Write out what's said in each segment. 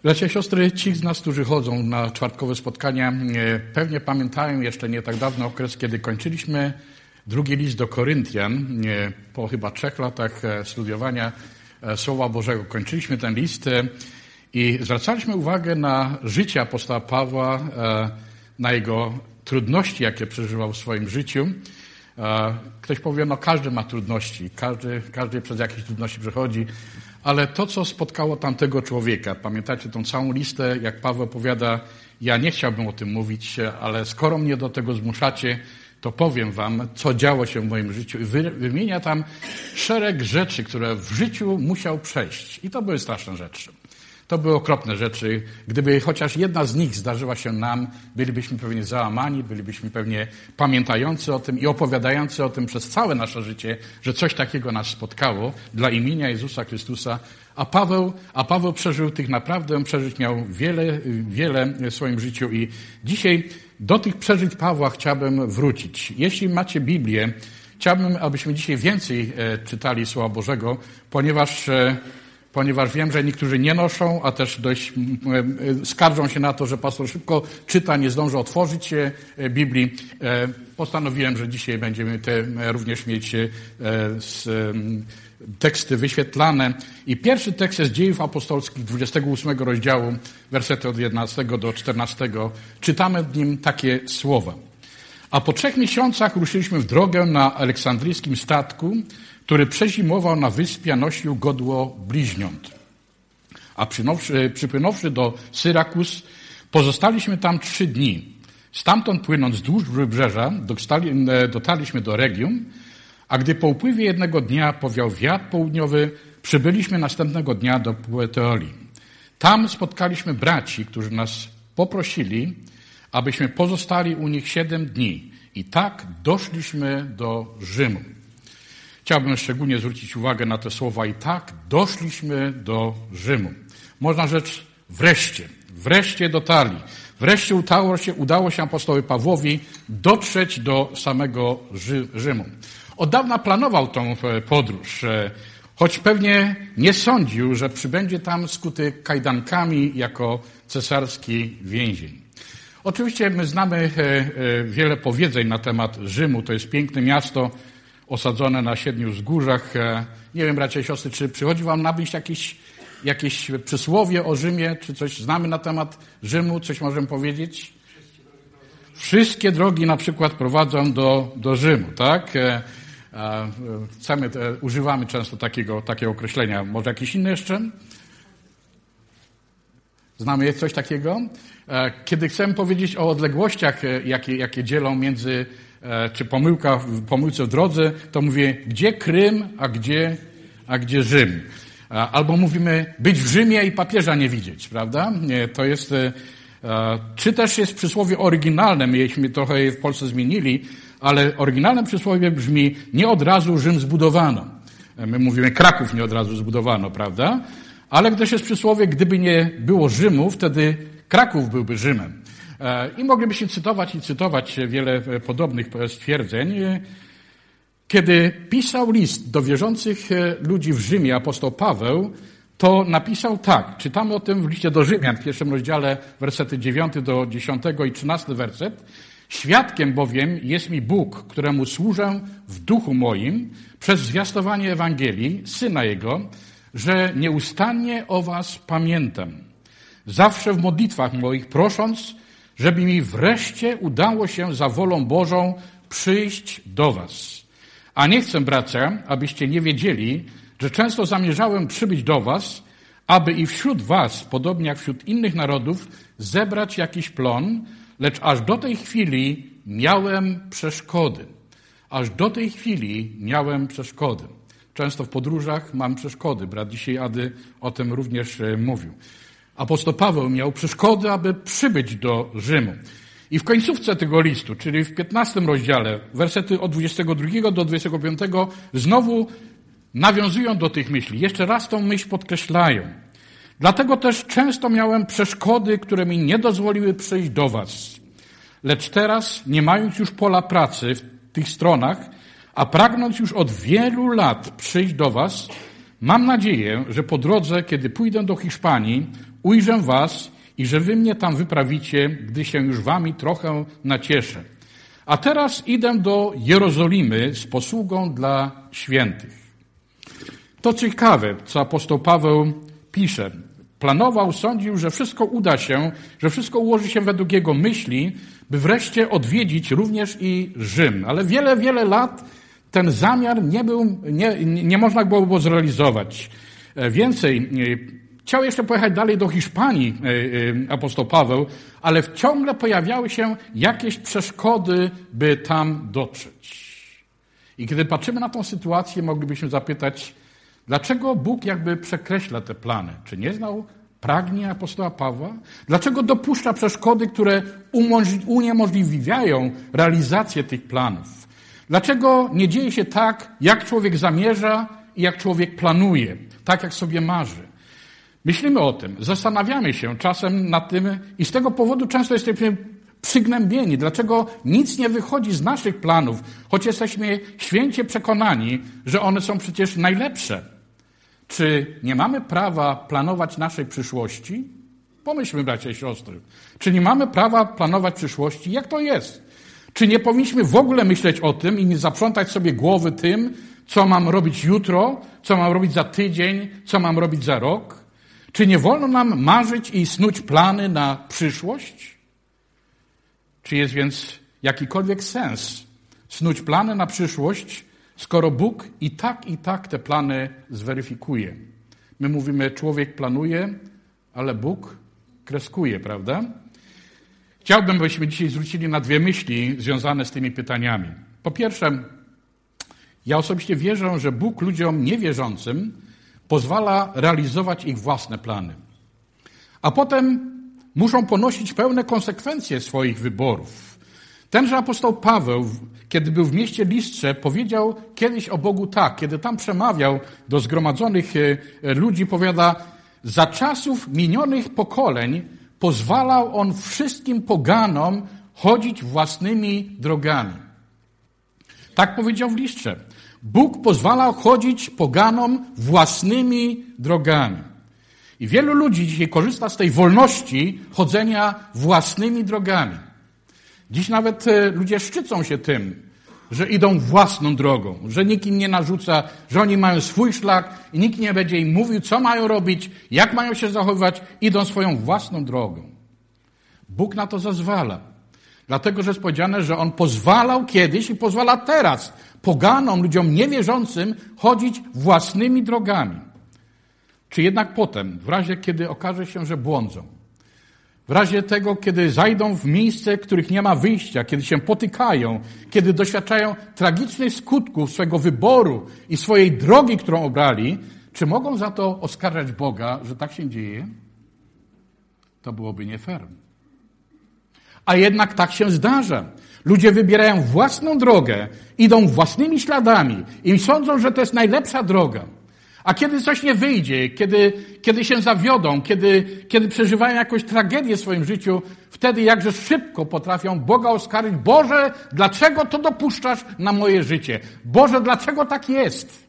Bracia i siostry, ci z nas, którzy chodzą na czwartkowe spotkania, pewnie pamiętają jeszcze nie tak dawno okres, kiedy kończyliśmy drugi list do Koryntian. Po chyba 3 latach studiowania Słowa Bożego kończyliśmy ten list i zwracaliśmy uwagę na życie apostoła Pawła, na jego trudności, jakie przeżywał w swoim życiu. Ktoś powie, no każdy ma trudności, każdy przez jakieś trudności przechodzi, ale to, co spotkało tamtego człowieka, pamiętacie tą całą listę, jak Paweł powiada, ja nie chciałbym o tym mówić, ale skoro mnie do tego zmuszacie, to powiem wam, co działo się w moim życiu. I wymienia tam szereg rzeczy, które w życiu musiał przejść. I to były straszne rzeczy. To były okropne rzeczy. Gdyby chociaż jedna z nich zdarzyła się nam, bylibyśmy pewnie załamani, bylibyśmy pewnie pamiętający o tym i opowiadający o tym przez całe nasze życie, że coś takiego nas spotkało dla imienia Jezusa Chrystusa. A Paweł przeżył tych naprawdę, przeżyć miał wiele w swoim życiu i dzisiaj do tych przeżyć Pawła chciałbym wrócić. Jeśli macie Biblię, chciałbym, abyśmy dzisiaj więcej czytali Słowa Bożego, ponieważ wiem, że niektórzy nie noszą, a też dość skarżą się na to, że pastor szybko czyta, nie zdąży otworzyć Biblii. Postanowiłem, że dzisiaj będziemy również mieć teksty wyświetlane. I pierwszy tekst jest Dziejów Apostolskich, 28 rozdziału, wersety od 11 do 14. Czytamy w nim takie słowa. A po 3 miesiącach ruszyliśmy w drogę na aleksandryjskim statku, który przezimował na wyspie, nosił godło bliźniąt. A przypłynąwszy do Syrakus, pozostaliśmy tam 3 dni. Stamtąd płynąc wzdłuż wybrzeża, dotarliśmy do Regium, a gdy po upływie jednego dnia powiał wiatr południowy, przybyliśmy następnego dnia do Puteoli. Tam spotkaliśmy braci, którzy nas poprosili, abyśmy pozostali u nich 7 dni. I tak doszliśmy do Rzymu. Chciałbym szczególnie zwrócić uwagę na te słowa i tak doszliśmy do Rzymu. Można rzec wreszcie dotarli. Wreszcie udało się apostołowi Pawłowi dotrzeć do samego Rzymu. Od dawna planował tą podróż, choć pewnie nie sądził, że przybędzie tam skuty kajdankami jako cesarski więzień. Oczywiście my znamy wiele powiedzeń na temat Rzymu. To jest piękne miasto osadzone na 7 wzgórzach. Nie wiem, bracia i siostry, czy przychodzi wam na myśl jakieś przysłowie o Rzymie, czy coś znamy na temat Rzymu, coś możemy powiedzieć? Wszystkie drogi na przykład prowadzą do Rzymu, tak? Używamy często takiego określenia. Może jakieś inne jeszcze? Znamy coś takiego? Kiedy chcemy powiedzieć o odległościach, jakie dzielą między, czy pomyłce w drodze, to mówię, gdzie Krym, a gdzie Rzym. Albo mówimy, być w Rzymie i papieża nie widzieć, prawda? To jest, czy też jest przysłowie oryginalne, myśmy trochę je w Polsce zmienili, ale oryginalne przysłowie brzmi, nie od razu Rzym zbudowano. My mówimy, Kraków nie od razu zbudowano, prawda? Ale też jest przysłowie, gdyby nie było Rzymu, wtedy Kraków byłby Rzymem. I moglibyśmy cytować wiele podobnych stwierdzeń. Kiedy pisał list do wierzących ludzi w Rzymie apostoł Paweł, to napisał tak. Czytamy o tym w liście do Rzymian w 1 rozdziale, wersety 9 do 10 i 13 werset. Świadkiem bowiem jest mi Bóg, któremu służę w duchu moim przez zwiastowanie Ewangelii, Syna Jego, że nieustannie o was pamiętam. Zawsze w modlitwach moich prosząc, żeby mi wreszcie udało się za wolą Bożą przyjść do was. A nie chcę, bracia, abyście nie wiedzieli, że często zamierzałem przybyć do was, aby i wśród was, podobnie jak wśród innych narodów, zebrać jakiś plon, lecz aż do tej chwili miałem przeszkody. Aż do tej chwili miałem przeszkody. Często w podróżach mam przeszkody. Brat dzisiaj Ady o tym również mówił. Apostoł Paweł miał przeszkody, aby przybyć do Rzymu. I w końcówce tego listu, czyli w 15 rozdziale, wersety od 22 do 25, znowu nawiązują do tych myśli. Jeszcze raz tą myśl podkreślają. Dlatego też często miałem przeszkody, które mi nie dozwoliły przyjść do was. Lecz teraz, nie mając już pola pracy w tych stronach, a pragnąc już od wielu lat przyjść do was, mam nadzieję, że po drodze, kiedy pójdę do Hiszpanii, ujrzę was i że wy mnie tam wyprawicie, gdy się już wami trochę nacieszę. A teraz idę do Jerozolimy z posługą dla świętych. To ciekawe, co apostoł Paweł pisze. Planował, sądził, że wszystko uda się, że wszystko ułoży się według jego myśli, by wreszcie odwiedzić również i Rzym. Ale wiele, wiele lat ten zamiar nie można było zrealizować. Więcej, chciał jeszcze pojechać dalej do Hiszpanii apostoł Paweł, ale ciągle pojawiały się jakieś przeszkody, by tam dotrzeć. I kiedy patrzymy na tę sytuację, moglibyśmy zapytać, dlaczego Bóg jakby przekreśla te plany? Czy nie znał pragnień apostoła Pawła? Dlaczego dopuszcza przeszkody, które uniemożliwiają realizację tych planów? Dlaczego nie dzieje się tak, jak człowiek zamierza i jak człowiek planuje, tak jak sobie marzy? Myślimy o tym, zastanawiamy się czasem nad tym i z tego powodu często jesteśmy przygnębieni. Dlaczego nic nie wychodzi z naszych planów, choć jesteśmy święcie przekonani, że one są przecież najlepsze? Czy nie mamy prawa planować naszej przyszłości? Pomyślmy, bracia i siostry. Czy nie mamy prawa planować przyszłości? Jak to jest? Czy nie powinniśmy w ogóle myśleć o tym i nie zaprzątać sobie głowy tym, co mam robić jutro, co mam robić za tydzień, co mam robić za rok? Czy nie wolno nam marzyć i snuć plany na przyszłość? Czy jest więc jakikolwiek sens snuć plany na przyszłość, skoro Bóg i tak te plany zweryfikuje? My mówimy, człowiek planuje, ale Bóg kreskuje, prawda? Chciałbym, byśmy dzisiaj zwrócili na dwie myśli związane z tymi pytaniami. Po pierwsze, ja osobiście wierzę, że Bóg ludziom niewierzącym pozwala realizować ich własne plany. A potem muszą ponosić pełne konsekwencje swoich wyborów. Tenże apostoł Paweł, kiedy był w mieście Listrze, powiedział kiedyś o Bogu tak, kiedy tam przemawiał do zgromadzonych ludzi, powiada, za czasów minionych pokoleń pozwalał on wszystkim poganom chodzić własnymi drogami. Tak powiedział w Listrze. Bóg pozwalał chodzić poganom własnymi drogami. I wielu ludzi dzisiaj korzysta z tej wolności chodzenia własnymi drogami. Dziś nawet ludzie szczycą się tym, że idą własną drogą, że nikt im nie narzuca, że oni mają swój szlak i nikt nie będzie im mówił, co mają robić, jak mają się zachowywać, idą swoją własną drogą. Bóg na to zezwala. Dlatego, że jest powiedziane, że On pozwalał kiedyś i pozwala teraz poganom, ludziom niewierzącym chodzić własnymi drogami. Czy jednak potem, w razie kiedy okaże się, że błądzą, w razie tego, kiedy zajdą w miejsce, których nie ma wyjścia, kiedy się potykają, kiedy doświadczają tragicznych skutków swego wyboru i swojej drogi, którą obrali, czy mogą za to oskarżać Boga, że tak się dzieje? To byłoby nie fair. A jednak tak się zdarza. Ludzie wybierają własną drogę, idą własnymi śladami i sądzą, że to jest najlepsza droga. A kiedy coś nie wyjdzie, kiedy się zawiodą, kiedy przeżywają jakąś tragedię w swoim życiu, wtedy jakże szybko potrafią Boga oskarżyć. Boże, dlaczego to dopuszczasz na moje życie? Boże, dlaczego tak jest?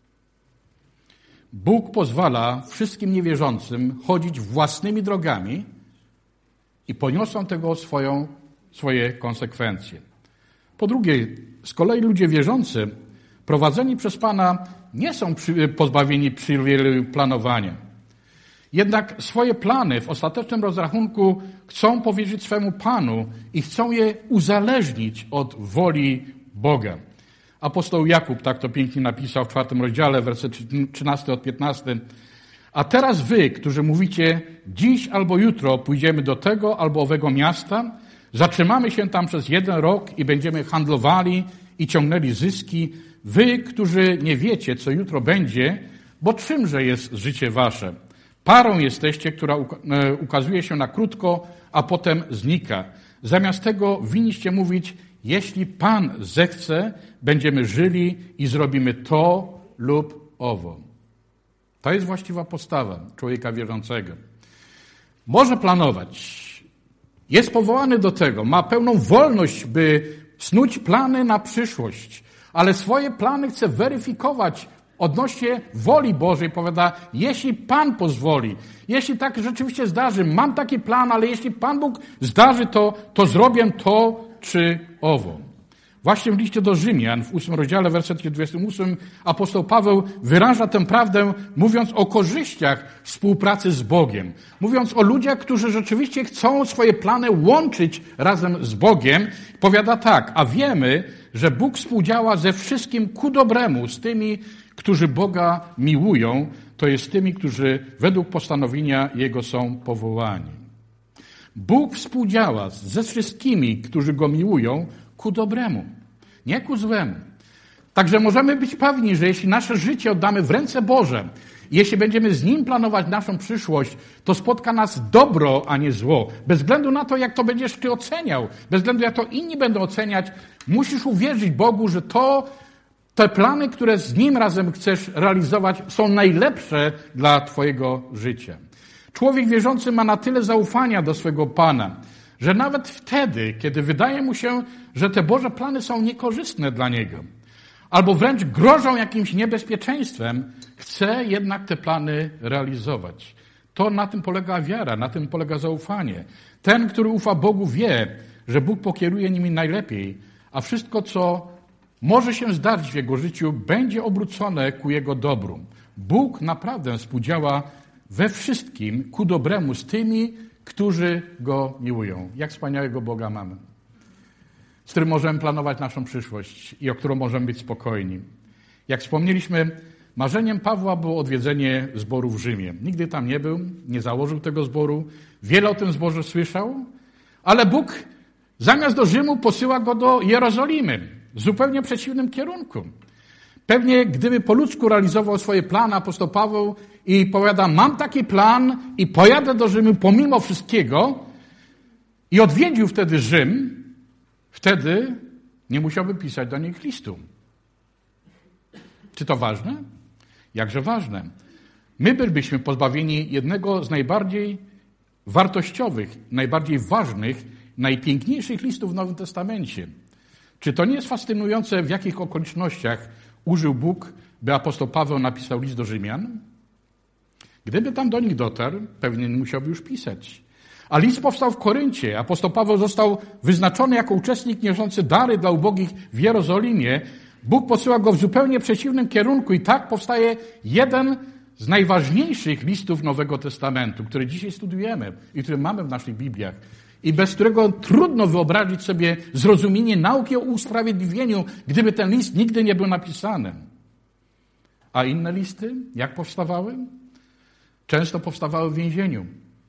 Bóg pozwala wszystkim niewierzącym chodzić własnymi drogami i poniosą tego swoje konsekwencje. Po drugie, z kolei ludzie wierzący, prowadzeni przez Pana, nie są pozbawieni przywileju planowania. Jednak swoje plany w ostatecznym rozrachunku chcą powierzyć swemu Panu i chcą je uzależnić od woli Boga. Apostoł Jakub tak to pięknie napisał w 4 rozdziale, werset 13 od 15. A teraz wy, którzy mówicie, dziś albo jutro pójdziemy do tego albo owego miasta, zatrzymamy się tam przez 1 rok i będziemy handlowali i ciągnęli zyski, wy, którzy nie wiecie, co jutro będzie, bo czymże jest życie wasze? Parą jesteście, która ukazuje się na krótko, a potem znika. Zamiast tego winniście mówić, jeśli Pan zechce, będziemy żyli i zrobimy to lub owo. To jest właściwa postawa człowieka wierzącego. Może planować. Jest powołany do tego, ma pełną wolność, by snuć plany na przyszłość, ale swoje plany chce weryfikować odnośnie woli Bożej powiada, jeśli Pan pozwoli, jeśli tak rzeczywiście zdarzy, mam taki plan, ale jeśli Pan Bóg zdarzy to zrobię to czy owo. Właśnie w liście do Rzymian, w 8 rozdziale, wersecie 28, apostoł Paweł wyraża tę prawdę, mówiąc o korzyściach współpracy z Bogiem. Mówiąc o ludziach, którzy rzeczywiście chcą swoje plany łączyć razem z Bogiem. Powiada tak, a wiemy, że Bóg współdziała ze wszystkim ku dobremu z tymi, którzy Boga miłują, to jest tymi, którzy według postanowienia Jego są powołani. Bóg współdziała ze wszystkimi, którzy Go miłują, ku dobremu, nie ku złemu. Także możemy być pewni, że jeśli nasze życie oddamy w ręce Boże, jeśli będziemy z Nim planować naszą przyszłość, to spotka nas dobro, a nie zło. Bez względu na to, jak to będziesz Ty oceniał, bez względu jak to inni będą oceniać, musisz uwierzyć Bogu, że te plany, które z Nim razem chcesz realizować, są najlepsze dla Twojego życia. Człowiek wierzący ma na tyle zaufania do swego Pana, że nawet wtedy, kiedy wydaje mu się, że te Boże plany są niekorzystne dla niego, albo wręcz grożą jakimś niebezpieczeństwem, chce jednak te plany realizować. To na tym polega wiara, na tym polega zaufanie. Ten, który ufa Bogu, wie, że Bóg pokieruje nimi najlepiej, a wszystko, co może się zdarzyć w jego życiu, będzie obrócone ku jego dobru. Bóg naprawdę współdziała we wszystkim ku dobremu z tymi, którzy Go miłują. Jak wspaniałego Boga mamy, z którym możemy planować naszą przyszłość i o którą możemy być spokojni. Jak wspomnieliśmy, marzeniem Pawła było odwiedzenie zboru w Rzymie. Nigdy tam nie był, nie założył tego zboru, wiele o tym zborze słyszał, ale Bóg zamiast do Rzymu posyła go do Jerozolimy, w zupełnie przeciwnym kierunku. Pewnie gdyby po ludzku realizował swoje plany apostoł Paweł i powiada, mam taki plan i pojadę do Rzymu pomimo wszystkiego i odwiedził wtedy Rzym, wtedy nie musiałby pisać do nich listu. Czy to ważne? Jakże ważne. My bylibyśmy pozbawieni jednego z najbardziej wartościowych, najbardziej ważnych, najpiękniejszych listów w Nowym Testamencie. Czy to nie jest fascynujące, w jakich okolicznościach użył Bóg, by apostoł Paweł napisał list do Rzymian? Gdyby tam do nich dotarł, pewnie nie musiałby już pisać. A list powstał w Koryncie. Apostoł Paweł został wyznaczony jako uczestnik niosący dary dla ubogich w Jerozolimie. Bóg posyła go w zupełnie przeciwnym kierunku i tak powstaje jeden z najważniejszych listów Nowego Testamentu, który dzisiaj studujemy i który mamy w naszych Bibliach i bez którego trudno wyobrazić sobie zrozumienie nauki o usprawiedliwieniu, gdyby ten list nigdy nie był napisany. A inne listy, jak powstawały? Często powstawały w więzieniu.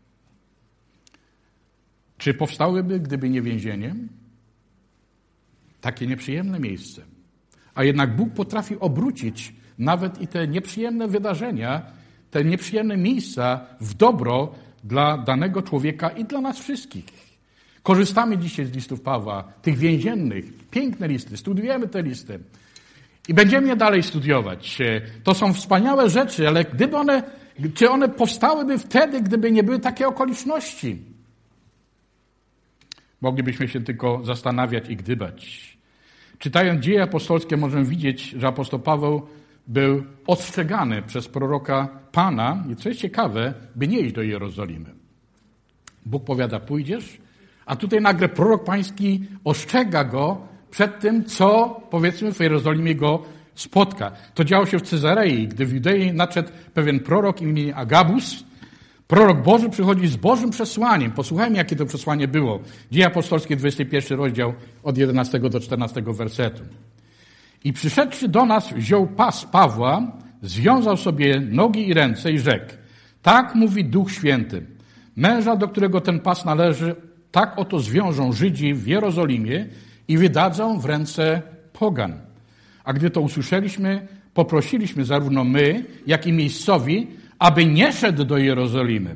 Czy powstałyby, gdyby nie więzienie? Takie nieprzyjemne miejsce. A jednak Bóg potrafi obrócić nawet i te nieprzyjemne wydarzenia, te nieprzyjemne miejsca w dobro dla danego człowieka i dla nas wszystkich. Korzystamy dzisiaj z listów Pawła, tych więziennych, piękne listy, studujemy te listy i będziemy je dalej studiować. To są wspaniałe rzeczy, ale czy one powstałyby wtedy, gdyby nie były takie okoliczności? Moglibyśmy się tylko zastanawiać i gdybać. Czytając Dzieje apostolskie możemy widzieć, że apostoł Paweł był ostrzegany przez proroka Pana, i co jest ciekawe, by nie iść do Jerozolimy. Bóg powiada, pójdziesz, a tutaj nagle prorok pański ostrzega go przed tym, co, powiedzmy, w Jerozolimie go spotka. To działo się w Cezarei, gdy w Judei nadszedł pewien prorok imieniem Agabus. Prorok Boży przychodzi z Bożym przesłaniem. Posłuchajmy, jakie to przesłanie było. Dzieje apostolskie, 21 rozdział, od 11 do 14 wersetu. I przyszedłszy do nas, wziął pas Pawła, związał sobie nogi i ręce i rzekł, tak mówi Duch Święty, męża, do którego ten pas należy, tak oto zwiążą Żydzi w Jerozolimie i wydadzą w ręce pogan. A gdy to usłyszeliśmy, poprosiliśmy zarówno my, jak i miejscowi, aby nie szedł do Jerozolimy.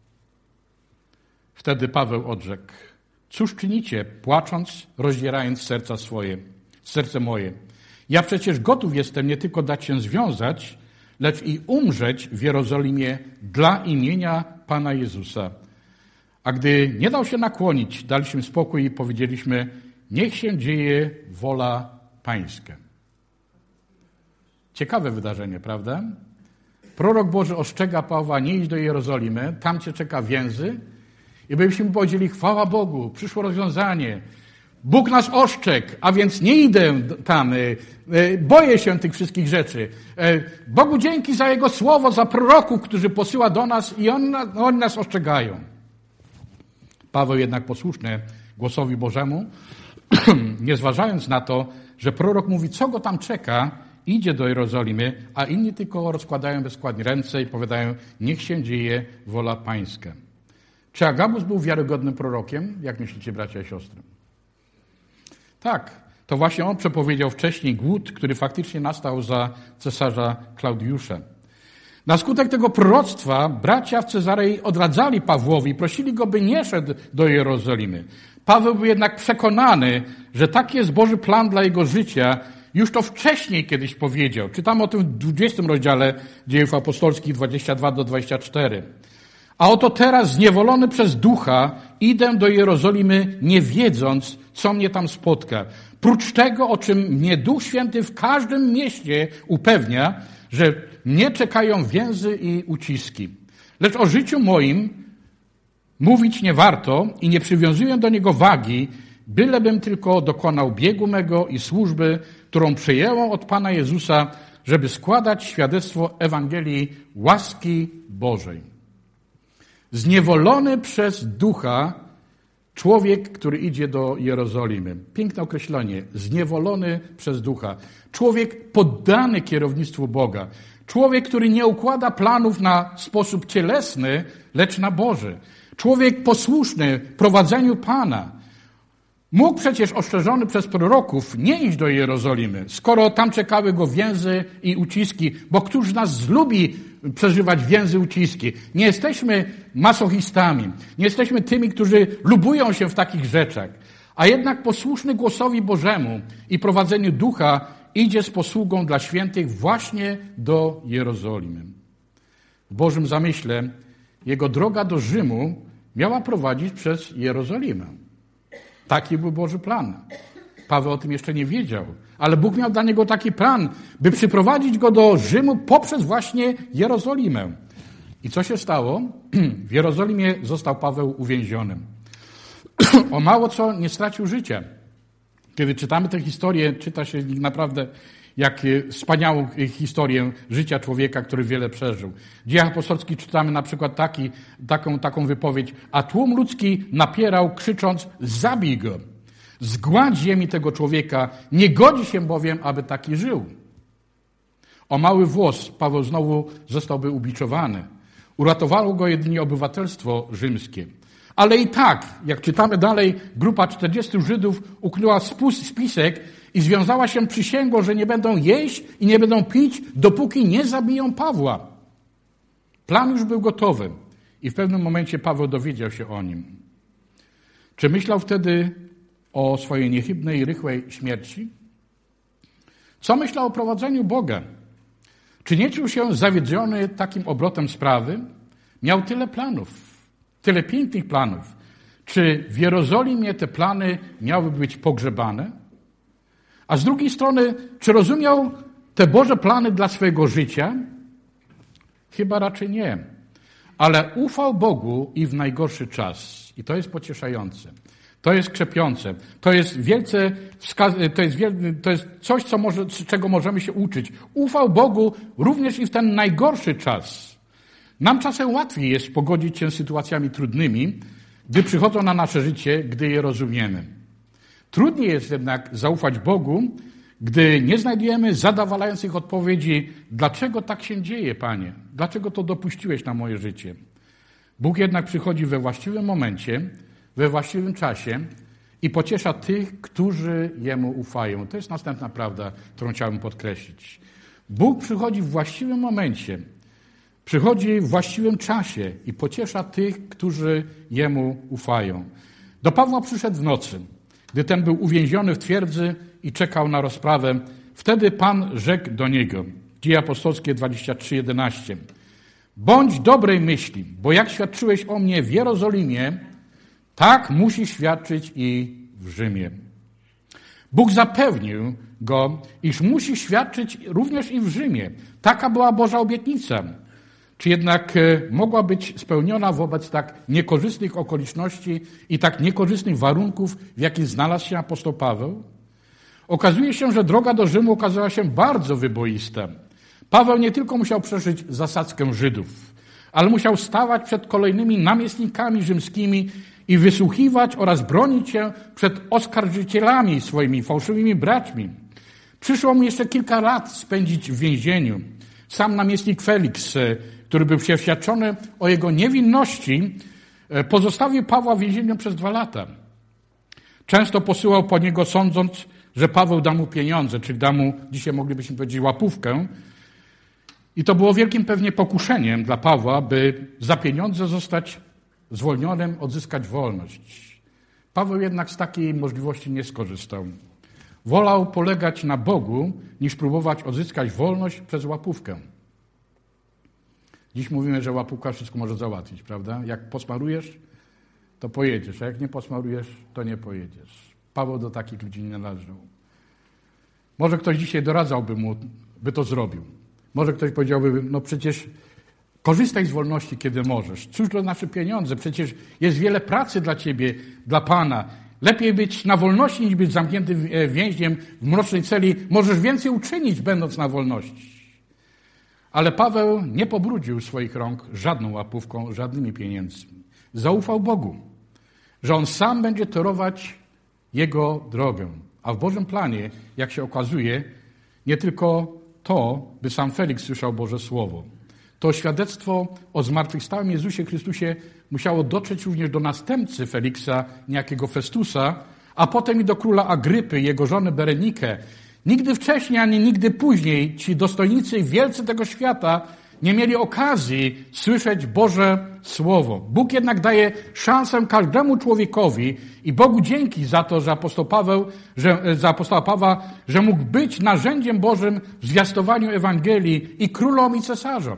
Wtedy Paweł odrzekł, cóż czynicie, płacząc, rozdzierając serce moje? Ja przecież gotów jestem nie tylko dać się związać, lecz i umrzeć w Jerozolimie dla imienia Pana Jezusa. A gdy nie dał się nakłonić, daliśmy spokój i powiedzieliśmy, niech się dzieje wola Pańska. Ciekawe wydarzenie, prawda? Prorok Boży ostrzega Pawła, nie idź do Jerozolimy, tam cię czeka więzy. I byśmy powiedzieli, chwała Bogu, przyszło rozwiązanie. Bóg nas ostrzegł, a więc nie idę tam, boję się tych wszystkich rzeczy. Bogu dzięki za Jego słowo, za proroków, którzy posyła do nas i oni nas ostrzegają. Paweł jednak posłuszny głosowi Bożemu, nie zważając na to, że prorok mówi, co go tam czeka, idzie do Jerozolimy, a inni tylko rozkładają bezskładnie ręce i powiadają, niech się dzieje wola Pańska. Czy Agabus był wiarygodnym prorokiem? Jak myślicie, bracia i siostry? Tak, to właśnie on przepowiedział wcześniej głód, który faktycznie nastał za cesarza Klaudiusza. Na skutek tego proroctwa bracia w Cezarei odradzali Pawłowi, prosili go, by nie szedł do Jerozolimy. Paweł był jednak przekonany, że taki jest Boży plan dla jego życia. Już to wcześniej kiedyś powiedział. Czytamy o tym w 20 rozdziale Dziejów Apostolskich 22-24. A oto teraz, zniewolony przez ducha, idę do Jerozolimy, nie wiedząc, co mnie tam spotka. Prócz tego, o czym mnie Duch Święty w każdym mieście upewnia, że mnie czekają więzy i uciski. Lecz o życiu moim mówić nie warto i nie przywiązuję do niego wagi, bylebym tylko dokonał biegu mego i służby, którą przyjęłam od Pana Jezusa, żeby składać świadectwo Ewangelii łaski Bożej. Zniewolony przez ducha człowiek, który idzie do Jerozolimy. Piękne określenie. Zniewolony przez ducha. Człowiek poddany kierownictwu Boga. Człowiek, który nie układa planów na sposób cielesny, lecz na Boży. Człowiek posłuszny prowadzeniu Pana. Mógł przecież ostrzeżony przez proroków nie iść do Jerozolimy, skoro tam czekały go więzy i uciski, bo któż z nas lubi przeżywać więzy, uciski? Nie jesteśmy masochistami, nie jesteśmy tymi, którzy lubują się w takich rzeczach, a jednak posłuszny głosowi Bożemu i prowadzeniu ducha idzie z posługą dla świętych właśnie do Jerozolimy. W Bożym zamyśle jego droga do Rzymu miała prowadzić przez Jerozolimę. Taki był Boży plan. Paweł o tym jeszcze nie wiedział, ale Bóg miał dla niego taki plan, by przyprowadzić go do Rzymu poprzez właśnie Jerozolimę. I co się stało? W Jerozolimie został Paweł uwięziony. O mało co nie stracił życia. Kiedy czytamy tę historię, czyta się naprawdę jak wspaniałą historię życia człowieka, który wiele przeżył. W Dziejach Apostolskich czytamy na przykład taką wypowiedź, a tłum ludzki napierał, krzycząc, zabij go, zgładź ziemi tego człowieka, nie godzi się bowiem, aby taki żył. O mały włos Paweł znowu zostałby ubiczowany. Uratowało go jedynie obywatelstwo rzymskie. Ale i tak, jak czytamy dalej, grupa 40 Żydów ukryła spisek i związała się przysięgą, że nie będą jeść i nie będą pić, dopóki nie zabiją Pawła. Plan już był gotowy i w pewnym momencie Paweł dowiedział się o nim. Czy myślał wtedy o swojej niechybnej, rychłej śmierci? Co myślał o prowadzeniu Boga? Czy nie czuł się zawiedziony takim obrotem sprawy? Miał tyle planów, tyle pięknych planów. Czy w Jerozolimie te plany miały być pogrzebane? A z drugiej strony, czy rozumiał te Boże plany dla swojego życia? Chyba raczej nie. Ale ufał Bogu i w najgorszy czas. I to jest pocieszające. To jest krzepiące. To jest to jest coś, czego możemy się uczyć. Ufał Bogu również i w ten najgorszy czas. Nam czasem łatwiej jest pogodzić się z sytuacjami trudnymi, gdy przychodzą na nasze życie, gdy je rozumiemy. Trudniej jest jednak zaufać Bogu, gdy nie znajdujemy zadowalających odpowiedzi, dlaczego tak się dzieje, Panie? Dlaczego to dopuściłeś na moje życie? Bóg jednak przychodzi we właściwym momencie, we właściwym czasie i pociesza tych, którzy Jemu ufają. To jest następna prawda, którą chciałbym podkreślić. Bóg przychodzi w właściwym momencie, przychodzi w właściwym czasie i pociesza tych, którzy Jemu ufają. Do Pawła przyszedł w nocy, gdy ten był uwięziony w twierdzy i czekał na rozprawę. Wtedy Pan rzekł do niego, Dzieje Apostolskie 23:11. Bądź dobrej myśli, bo jak świadczyłeś o mnie w Jerozolimie, tak musisz świadczyć i w Rzymie. Bóg zapewnił go, iż musi świadczyć również i w Rzymie. Taka była Boża obietnica. Czy jednak mogła być spełniona wobec tak niekorzystnych okoliczności i tak niekorzystnych warunków, w jakich znalazł się apostoł Paweł? Okazuje się, że droga do Rzymu okazała się bardzo wyboista. Paweł nie tylko musiał przeżyć zasadzkę Żydów, ale musiał stawać przed kolejnymi namiestnikami rzymskimi i wysłuchiwać oraz bronić się przed oskarżycielami, swoimi fałszywymi braćmi. Przyszło mu jeszcze kilka lat spędzić w więzieniu. Sam namiestnik Feliks, który był przeświadczony o jego niewinności, pozostawił Pawła w więzieniu przez 2 lata. Często posyłał po niego, sądząc, że Paweł da mu pieniądze, czyli da mu, dzisiaj moglibyśmy powiedzieć, łapówkę. I to było wielkim pewnie pokuszeniem dla Pawła, by za pieniądze zostać zwolnionym, odzyskać wolność. Paweł jednak z takiej możliwości nie skorzystał. Wolał polegać na Bogu, niż próbować odzyskać wolność przez łapówkę. Dziś mówimy, że łapówka wszystko może załatwić, prawda? Jak posmarujesz, to pojedziesz, a jak nie posmarujesz, to nie pojedziesz. Paweł do takich ludzi nie należał. Może ktoś dzisiaj doradzałby mu, by to zrobił. Może ktoś powiedziałby, no przecież korzystaj z wolności, kiedy możesz. Cóż to nasze pieniądze? Przecież jest wiele pracy dla ciebie, dla Pana. Lepiej być na wolności, niż być zamkniętym więźniem w mrocznej celi. Możesz więcej uczynić, będąc na wolności. Ale Paweł nie pobrudził swoich rąk żadną łapówką, żadnymi pieniędzmi. Zaufał Bogu, że On sam będzie torować jego drogę. A w Bożym planie, jak się okazuje, nie tylko to, by sam Feliks słyszał Boże Słowo. To świadectwo o zmartwychwstałym Jezusie Chrystusie musiało dotrzeć również do następcy Feliksa, niejakiego Festusa, a potem i do króla Agrypy, jego żony Berenikę. Nigdy wcześniej, ani nigdy później ci dostojnicy i wielcy tego świata nie mieli okazji słyszeć Boże Słowo. Bóg jednak daje szansę każdemu człowiekowi i Bogu dzięki za to, że za apostoła Pawła, że mógł być narzędziem Bożym w zwiastowaniu Ewangelii i królom i cesarzom.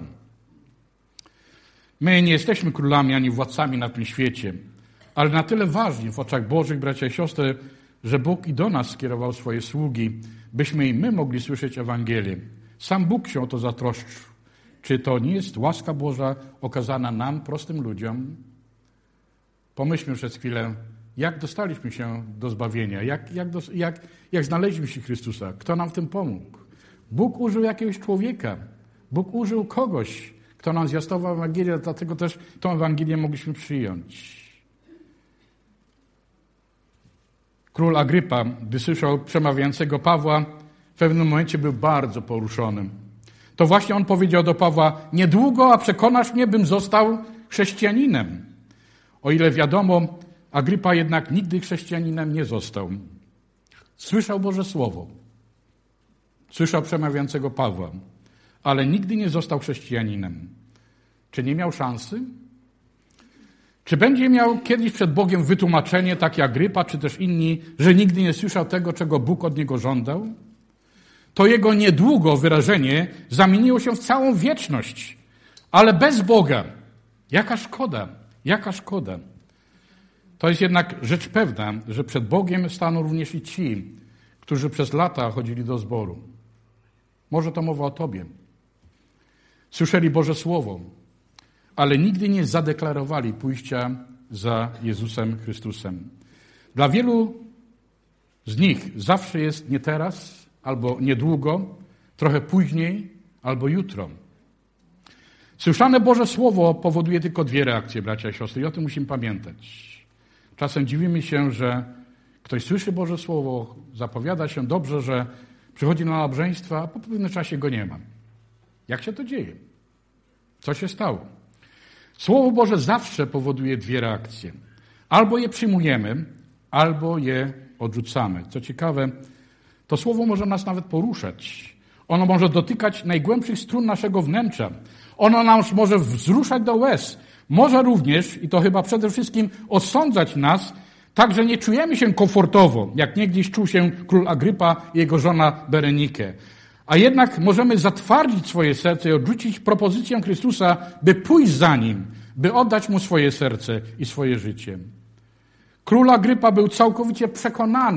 My nie jesteśmy królami ani władcami na tym świecie, ale na tyle ważni w oczach Bożych, bracia i siostry, że Bóg i do nas skierował swoje sługi, byśmy i my mogli słyszeć Ewangelię. Sam Bóg się o to zatroszczył. Czy to nie jest łaska Boża okazana nam, prostym ludziom? Pomyślmy przez chwilę, jak dostaliśmy się do zbawienia, jak znaleźliśmy się Chrystusa, kto nam w tym pomógł. Bóg użył jakiegoś człowieka, Bóg użył kogoś, kto nam zwiastował Ewangelię, dlatego też tą Ewangelię mogliśmy przyjąć. Król Agrypa, gdy słyszał przemawiającego Pawła, w pewnym momencie był bardzo poruszony. To właśnie on powiedział do Pawła, niedługo, a przekonasz mnie, bym został chrześcijaninem. O ile wiadomo, Agrypa jednak nigdy chrześcijaninem nie został. Słyszał Boże Słowo. Słyszał przemawiającego Pawła, ale nigdy nie został chrześcijaninem. Czy nie miał szansy? Czy będzie miał kiedyś przed Bogiem wytłumaczenie, tak jak Agrypa, czy też inni, że nigdy nie słyszał tego, czego Bóg od niego żądał? To jego niedługo wyrażenie zamieniło się w całą wieczność. Ale bez Boga. Jaka szkoda, jaka szkoda. To jest jednak rzecz pewna, że przed Bogiem staną również i ci, którzy przez lata chodzili do zboru. Może to mowa o tobie. Słyszeli Boże Słowo, ale nigdy nie zadeklarowali pójścia za Jezusem Chrystusem. Dla wielu z nich zawsze jest nie teraz, albo niedługo, trochę później, albo jutro. Słyszane Boże Słowo powoduje tylko 2 reakcje, bracia i siostry, i o tym musimy pamiętać. Czasem dziwimy się, że ktoś słyszy Boże Słowo, zapowiada się dobrze, że przychodzi na nabożeństwa, a po pewnym czasie go nie ma. Jak się to dzieje? Co się stało? Słowo Boże zawsze powoduje 2 reakcje. Albo je przyjmujemy, albo je odrzucamy. Co ciekawe, to Słowo może nas nawet poruszać. Ono może dotykać najgłębszych strun naszego wnętrza. Ono nas może wzruszać do łez. Może również, i to chyba przede wszystkim, osądzać nas, tak, że nie czujemy się komfortowo, jak niegdyś czuł się król Agrypa i jego żona Berenike. A jednak możemy zatwardzić swoje serce i odrzucić propozycję Chrystusa, by pójść za Nim, by oddać Mu swoje serce i swoje życie. Król Agrypa był całkowicie przekonany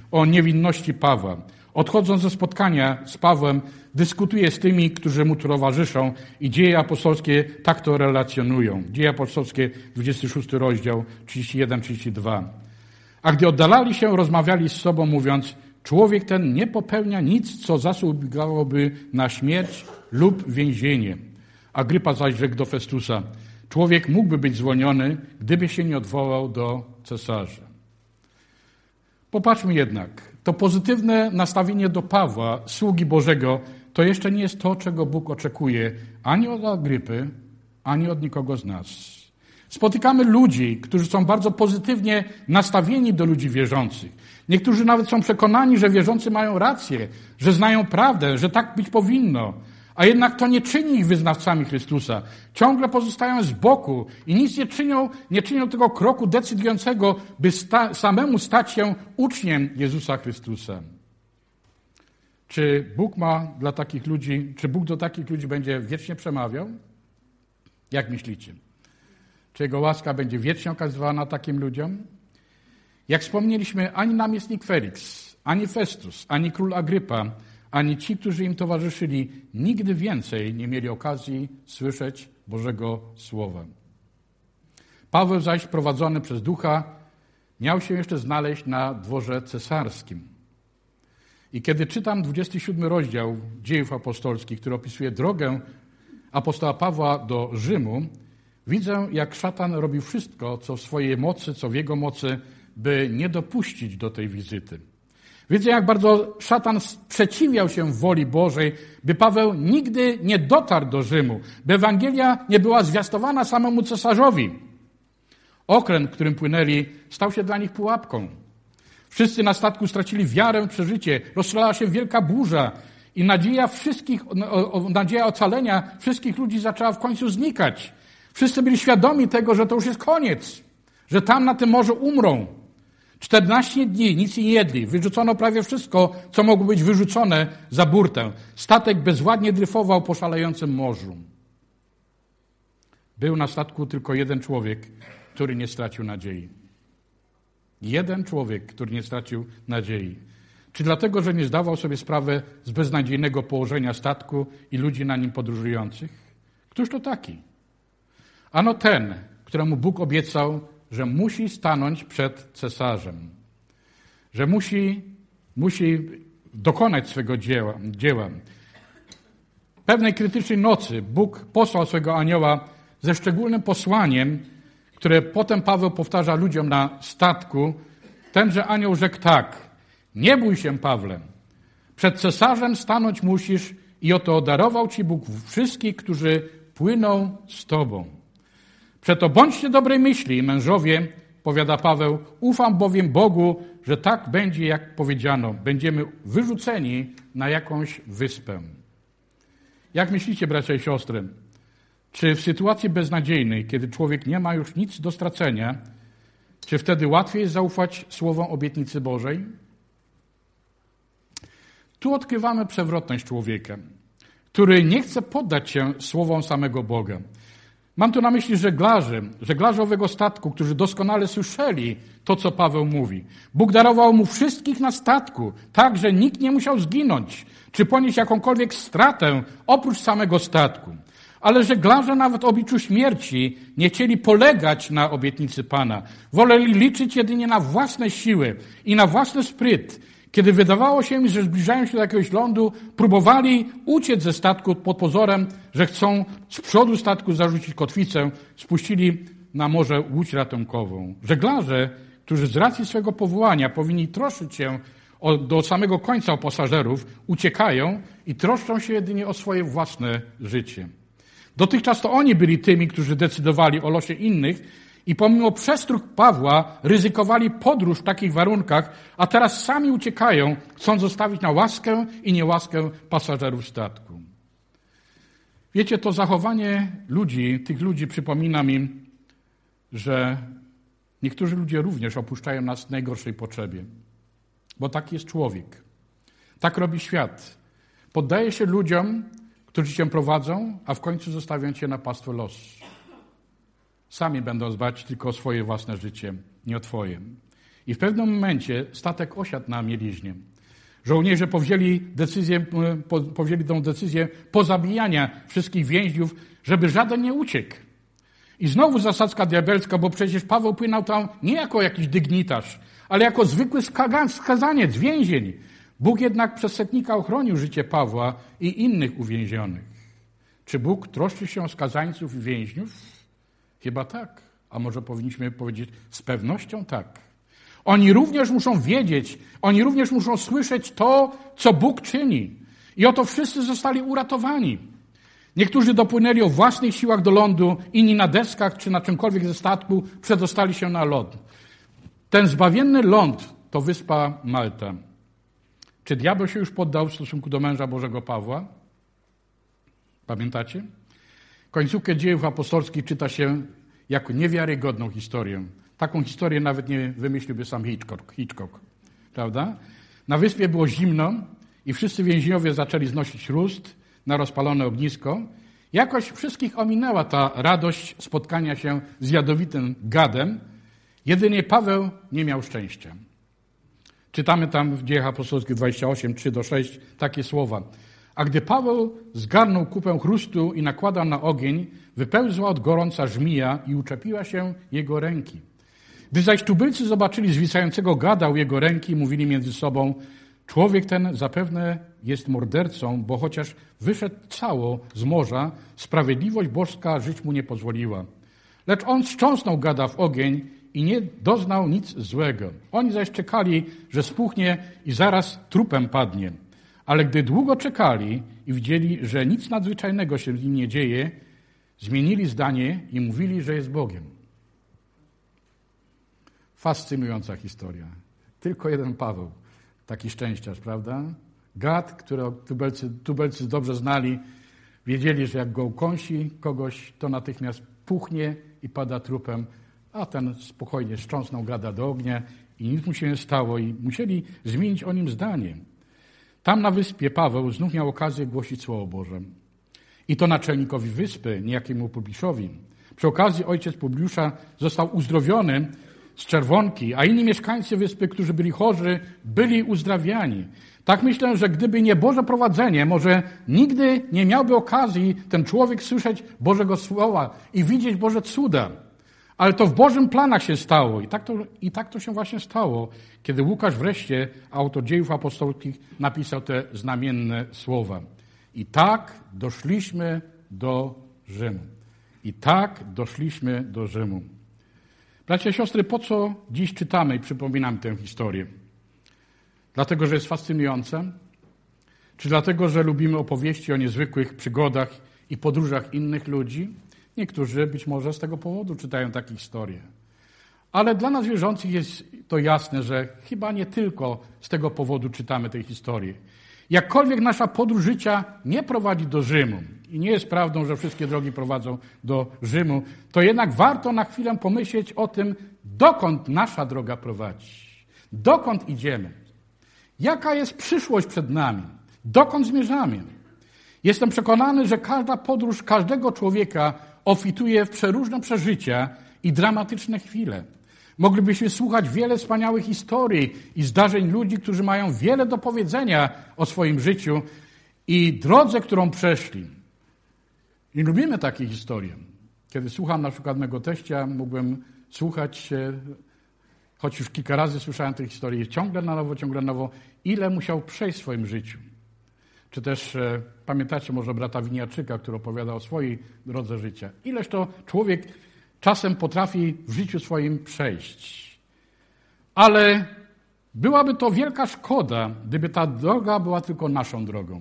o niewinności Pawła. Odchodząc ze spotkania z Pawłem, dyskutuje z tymi, którzy mu towarzyszą i Dzieje apostolskie tak to relacjonują. Dzieje apostolskie, 26 rozdział, 31-32. A gdy oddalali się, rozmawiali z sobą, mówiąc, człowiek ten nie popełnia nic, co zasługiwałoby na śmierć lub więzienie. Agrypa zaś rzekł do Festusa, człowiek mógłby być zwolniony, gdyby się nie odwołał do cesarza. Popatrzmy jednak, to pozytywne nastawienie do Pawła, sługi Bożego, to jeszcze nie jest to, czego Bóg oczekuje ani od Agrypy, ani od nikogo z nas. Spotykamy ludzi, którzy są bardzo pozytywnie nastawieni do ludzi wierzących. Niektórzy nawet są przekonani, że wierzący mają rację, że znają prawdę, że tak być powinno. A jednak to nie czyni ich wyznawcami Chrystusa. Ciągle pozostają z boku i nic nie czynią tego kroku decydującego, by samemu stać się uczniem Jezusa Chrystusa. Czy Bóg do takich ludzi będzie wiecznie przemawiał? Jak myślicie? Czy Jego łaska będzie wiecznie okazywana takim ludziom? Jak wspomnieliśmy, ani namiestnik Felix, ani Festus, ani król Agrypa, ani ci, którzy im towarzyszyli, nigdy więcej nie mieli okazji słyszeć Bożego Słowa. Paweł zaś, prowadzony przez Ducha, miał się jeszcze znaleźć na dworze cesarskim. I kiedy czytam 27 rozdział Dziejów Apostolskich, który opisuje drogę apostoła Pawła do Rzymu, widzę, jak szatan robił wszystko, co w swojej mocy, co w jego mocy, by nie dopuścić do tej wizyty. Widzę, jak bardzo szatan sprzeciwiał się woli Bożej, by Paweł nigdy nie dotarł do Rzymu, by Ewangelia nie była zwiastowana samemu cesarzowi. Okręt, którym płynęli, stał się dla nich pułapką. Wszyscy na statku stracili wiarę w przeżycie, rozstrzelała się wielka burza i nadzieja ocalenia wszystkich ludzi zaczęła w końcu znikać. Wszyscy byli świadomi tego, że to już jest koniec, że tam na tym morzu umrą. 14 dni nic nie jedli. Wyrzucono prawie wszystko, co mogło być wyrzucone za burtę. Statek bezładnie dryfował po szalejącym morzu. Był na statku tylko jeden człowiek, który nie stracił nadziei. Jeden człowiek, który nie stracił nadziei. Czy dlatego, że nie zdawał sobie sprawy z beznadziejnego położenia statku i ludzi na nim podróżujących? Któż to taki? Ano ten, któremu Bóg obiecał, że musi stanąć przed cesarzem, że musi dokonać swego dzieła. Pewnej krytycznej nocy Bóg posłał swego anioła ze szczególnym posłaniem, które potem Paweł powtarza ludziom na statku. Tenże anioł rzekł tak, nie bój się, Pawle, przed cesarzem stanąć musisz i oto darował ci Bóg wszystkich, którzy płyną z tobą. Przeto bądźcie dobrej myśli, mężowie, powiada Paweł, ufam bowiem Bogu, że tak będzie, jak powiedziano. Będziemy wyrzuceni na jakąś wyspę. Jak myślicie, bracia i siostry, czy w sytuacji beznadziejnej, kiedy człowiek nie ma już nic do stracenia, czy wtedy łatwiej jest zaufać słowom obietnicy Bożej? Tu odkrywamy przewrotność człowieka, który nie chce poddać się słowom samego Boga. Mam tu na myśli żeglarzy owego statku, którzy doskonale słyszeli to, co Paweł mówi. Bóg darował mu wszystkich na statku, tak, że nikt nie musiał zginąć, czy ponieść jakąkolwiek stratę oprócz samego statku. Ale żeglarze nawet w obliczu śmierci nie chcieli polegać na obietnicy Pana. Woleli liczyć jedynie na własne siły i na własny spryt. Kiedy wydawało się im, że zbliżają się do jakiegoś lądu, próbowali uciec ze statku pod pozorem, że chcą z przodu statku zarzucić kotwicę, spuścili na morze łódź ratunkową. Żeglarze, którzy z racji swego powołania powinni troszczyć się do samego końca o pasażerów, uciekają i troszczą się jedynie o swoje własne życie. Dotychczas to oni byli tymi, którzy decydowali o losie innych i pomimo przestróg Pawła ryzykowali podróż w takich warunkach, a teraz sami uciekają, chcąc zostawić na łaskę i niełaskę pasażerów statku. Wiecie, to zachowanie tych ludzi przypomina mi, że niektórzy ludzie również opuszczają nas w najgorszej potrzebie, bo taki jest człowiek. Tak robi świat. Poddaje się ludziom, którzy cię prowadzą, a w końcu zostawią cię na pastwę losu. Sami będą dbać tylko o swoje własne życie, nie o twoje. I w pewnym momencie statek osiadł na mieliźnie. Żołnierze powzięli tą decyzję pozabijania wszystkich więźniów, żeby żaden nie uciekł. I znowu zasadzka diabelska, bo przecież Paweł płynął tam nie jako jakiś dygnitarz, ale jako zwykły skazaniec, więzień. Bóg jednak przez setnika ochronił życie Pawła i innych uwięzionych. Czy Bóg troszczy się o skazańców i więźniów? Chyba tak. A może powinniśmy powiedzieć z pewnością tak. Oni również muszą wiedzieć, oni również muszą słyszeć to, co Bóg czyni. I oto wszyscy zostali uratowani. Niektórzy dopłynęli o własnych siłach do lądu, inni na deskach czy na czymkolwiek ze statku przedostali się na ląd. Ten zbawienny ląd to wyspa Malta. Czy diabeł się już poddał w stosunku do męża Bożego Pawła? Pamiętacie? Końcówkę dziejów apostolskich czyta się jako niewiarygodną historię. Taką historię nawet nie wymyśliłby sam Hitchcock. Prawda? Na wyspie było zimno i wszyscy więźniowie zaczęli znosić chrust na rozpalone ognisko. Jakoś wszystkich ominęła ta radość spotkania się z jadowitym gadem. Jedynie Paweł nie miał szczęścia. Czytamy tam w Dziejach Apostolskich 28, 3-6 takie słowa. A gdy Paweł zgarnął kupę chrustu i nakładał na ogień, wypełzła od gorąca żmija i uczepiła się jego ręki. Gdy zaś tubylcy zobaczyli zwisającego gada u jego ręki, mówili między sobą, człowiek ten zapewne jest mordercą, bo chociaż wyszedł cało z morza, sprawiedliwość boska żyć mu nie pozwoliła. Lecz on wstrząsnął gada w ogień i nie doznał nic złego. Oni zaś czekali, że spuchnie i zaraz trupem padnie. Ale gdy długo czekali i widzieli, że nic nadzwyczajnego się z nim nie dzieje, zmienili zdanie i mówili, że jest Bogiem. Fascynująca historia. Tylko jeden Paweł, taki szczęściarz, prawda? Gad, którego tubelcy dobrze znali, wiedzieli, że jak go ukąsi kogoś, to natychmiast puchnie i pada trupem, a ten spokojnie strząsnął gada do ognia i nic mu się nie stało i musieli zmienić o nim zdanie. Tam na wyspie Paweł znów miał okazję głosić Słowo Boże. I to naczelnikowi wyspy, niejakiemu Publiuszowi. Przy okazji ojciec Publiusza został uzdrowiony z czerwonki, a inni mieszkańcy wyspy, którzy byli chorzy, byli uzdrawiani. Tak myślę, że gdyby nie Boże prowadzenie, może nigdy nie miałby okazji ten człowiek słyszeć Bożego Słowa i widzieć Boże cuda. Ale to w Bożym planach się stało. I tak to się właśnie stało, kiedy Łukasz wreszcie, autor Dziejów Apostolskich, napisał te znamienne słowa. I tak doszliśmy do Rzymu. I tak doszliśmy do Rzymu. Bracia i siostry, po co dziś czytamy i przypominamy tę historię? Dlatego, że jest fascynująca? Czy dlatego, że lubimy opowieści o niezwykłych przygodach i podróżach innych ludzi? Niektórzy być może z tego powodu czytają takie historie. Ale dla nas wierzących jest to jasne, że chyba nie tylko z tego powodu czytamy tej historii. Jakkolwiek nasza podróż życia nie prowadzi do Rzymu i nie jest prawdą, że wszystkie drogi prowadzą do Rzymu, to jednak warto na chwilę pomyśleć o tym, dokąd nasza droga prowadzi. Dokąd idziemy? Jaka jest przyszłość przed nami? Dokąd zmierzamy? Jestem przekonany, że każda podróż każdego człowieka ofituje w przeróżne przeżycia i dramatyczne chwile. Moglibyśmy słuchać wiele wspaniałych historii i zdarzeń ludzi, którzy mają wiele do powiedzenia o swoim życiu i drodze, którą przeszli. I lubimy takie historie. Kiedy słucham na przykład mego teścia, mógłbym słuchać, choć już kilka razy słyszałem tę historię, ciągle na nowo, ile musiał przejść w swoim życiu. Czy też pamiętacie może brata Winiarczyka, który opowiada o swojej drodze życia. Ileż to człowiek czasem potrafi w życiu swoim przejść. Ale byłaby to wielka szkoda, gdyby ta droga była tylko naszą drogą.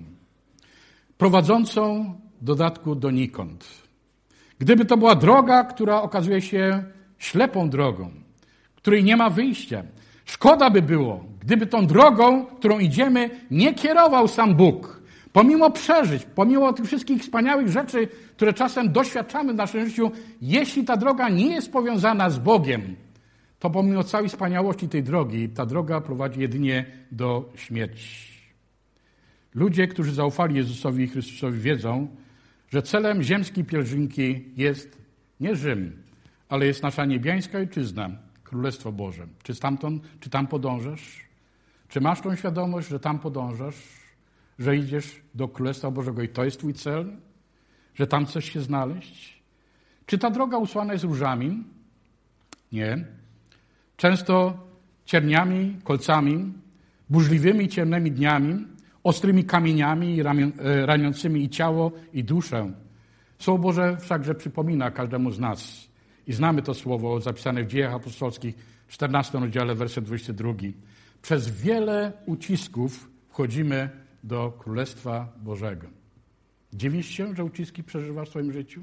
Prowadzącą w dodatku donikąd. Gdyby to była droga, która okazuje się ślepą drogą, której nie ma wyjścia. Szkoda by było, gdyby tą drogą, którą idziemy, nie kierował sam Bóg. Pomimo przeżyć, pomimo tych wszystkich wspaniałych rzeczy, które czasem doświadczamy w naszym życiu, jeśli ta droga nie jest powiązana z Bogiem, to pomimo całej wspaniałości tej drogi, ta droga prowadzi jedynie do śmierci. Ludzie, którzy zaufali Jezusowi i Chrystusowi, wiedzą, że celem ziemskiej pielgrzymki jest nie Rzym, ale jest nasza niebiańska ojczyzna, Królestwo Boże. Czy tam podążasz? Czy masz tą świadomość, że tam podążasz? Że idziesz do Królestwa Bożego i to jest twój cel? Że tam chcesz się znaleźć? Czy ta droga usłana jest różami? Nie. Często cierniami, kolcami, burzliwymi, ciemnymi dniami, ostrymi kamieniami raniącymi i ciało, i duszę. Słowo Boże wszakże przypomina każdemu z nas. I znamy to słowo zapisane w Dziejach Apostolskich, w 14 rozdziale, werset 22. Przez wiele ucisków wchodzimy do Królestwa Bożego. Dziwisz się, że uciski przeżywasz w swoim życiu?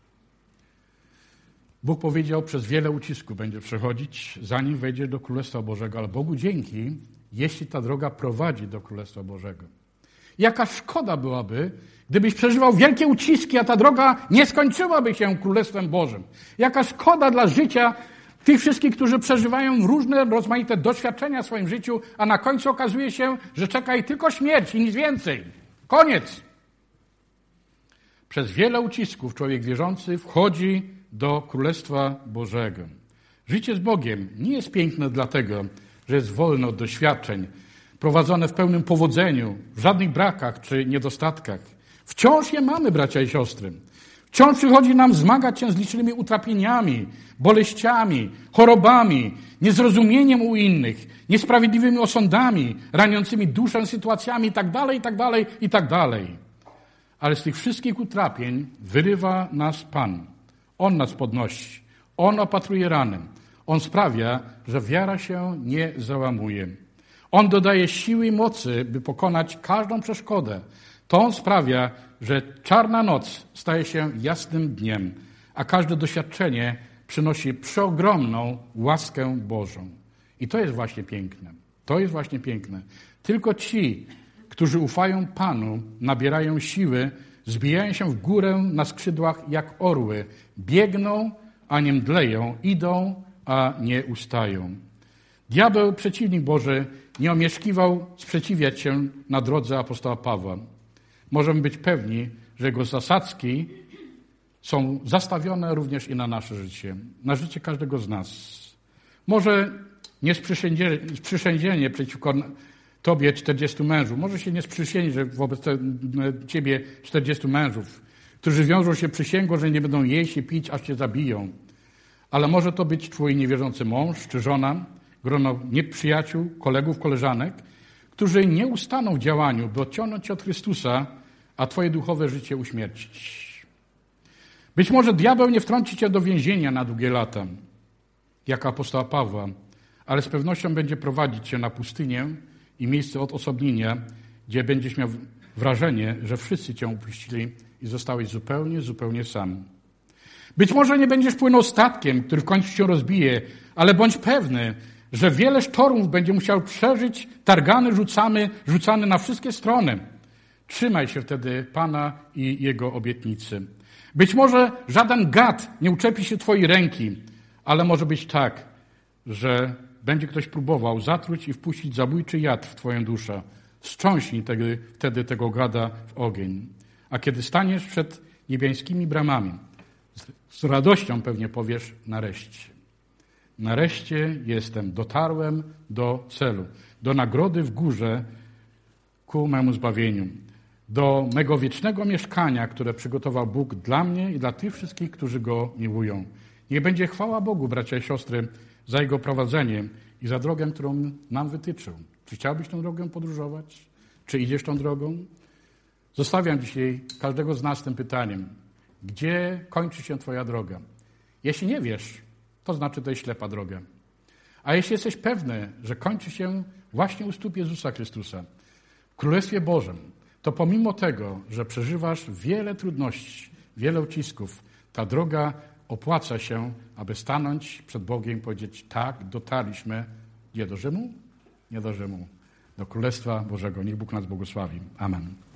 Bóg powiedział, przez wiele ucisków będzie przechodzić, zanim wejdziesz do Królestwa Bożego, ale Bogu dzięki, jeśli ta droga prowadzi do Królestwa Bożego. Jaka szkoda byłaby, gdybyś przeżywał wielkie uciski, a ta droga nie skończyłaby się Królestwem Bożym. Jaka szkoda dla życia tych wszystkich, którzy przeżywają różne, rozmaite doświadczenia w swoim życiu, a na końcu okazuje się, że czeka ich tylko śmierć i nic więcej. Koniec. Przez wiele ucisków człowiek wierzący wchodzi do Królestwa Bożego. Życie z Bogiem nie jest piękne dlatego, że jest wolne od doświadczeń, prowadzone w pełnym powodzeniu, w żadnych brakach czy niedostatkach. Wciąż je mamy, bracia i siostry. Wciąż przychodzi nam zmagać się z licznymi utrapieniami, boleściami, chorobami, niezrozumieniem u innych, niesprawiedliwymi osądami, raniącymi duszę sytuacjami itd. Ale z tych wszystkich utrapień wyrywa nas Pan. On nas podnosi. On opatruje rany. On sprawia, że wiara się nie załamuje. On dodaje siły i mocy, by pokonać każdą przeszkodę. To On sprawia, że czarna noc staje się jasnym dniem, a każde doświadczenie przynosi przeogromną łaskę Bożą. I to jest właśnie piękne. To jest właśnie piękne. Tylko ci, którzy ufają Panu, nabierają siły, zbijają się w górę na skrzydłach jak orły, biegną, a nie mdleją, idą, a nie ustają. Diabeł, przeciwnik Boży, nie omieszkiwał sprzeciwiać się na drodze apostoła Pawła. Możemy być pewni, że jego zasadzki są zastawione również i na nasze życie, na życie każdego z nas. Może nie sprzysiężenie przeciwko tobie 40 mężów, może się nie sprzysiężyć, że wobec ciebie 40 mężów, którzy wiążą się przysięgą, że nie będą jeść i pić, aż cię zabiją. Ale może to być twój niewierzący mąż czy żona, grono nieprzyjaciół, kolegów, koleżanek, którzy nie ustaną w działaniu, by odciągnąć cię od Chrystusa, a twoje duchowe życie uśmiercić. Być może diabeł nie wtrąci cię do więzienia na długie lata, jak apostoła Pawła, ale z pewnością będzie prowadzić cię na pustynię i miejsce odosobnienia, gdzie będziesz miał wrażenie, że wszyscy cię opuścili i zostałeś zupełnie sam. Być może nie będziesz płynął statkiem, który w końcu się rozbije, ale bądź pewny, że wiele sztormów będzie musiał przeżyć, targany, rzucany na wszystkie strony. Trzymaj się wtedy Pana i Jego obietnicy. Być może żaden gad nie uczepi się twojej ręki, ale może być tak, że będzie ktoś próbował zatruć i wpuścić zabójczy jad w twoją duszę. Wstrząśnij wtedy tego gada w ogień. A kiedy staniesz przed niebiańskimi bramami, z radością pewnie powiesz nareszcie. Nareszcie jestem, dotarłem do celu, do nagrody w górze ku memu zbawieniu, do mego wiecznego mieszkania, które przygotował Bóg dla mnie i dla tych wszystkich, którzy Go miłują. Niech będzie chwała Bogu, bracia i siostry, za Jego prowadzenie i za drogę, którą nam wytyczył. Czy chciałbyś tą drogę podróżować? Czy idziesz tą drogą? Zostawiam dzisiaj każdego z nas tym pytaniem. Gdzie kończy się twoja droga? Jeśli nie wiesz, to znaczy to jest ślepa droga. A jeśli jesteś pewny, że kończy się właśnie u stóp Jezusa Chrystusa, w Królestwie Bożym, to pomimo tego, że przeżywasz wiele trudności, wiele ucisków, ta droga opłaca się, aby stanąć przed Bogiem i powiedzieć: tak, dotarliśmy. Nie do Rzymu? Nie do Rzymu. Do Królestwa Bożego. Niech Bóg nas błogosławi. Amen.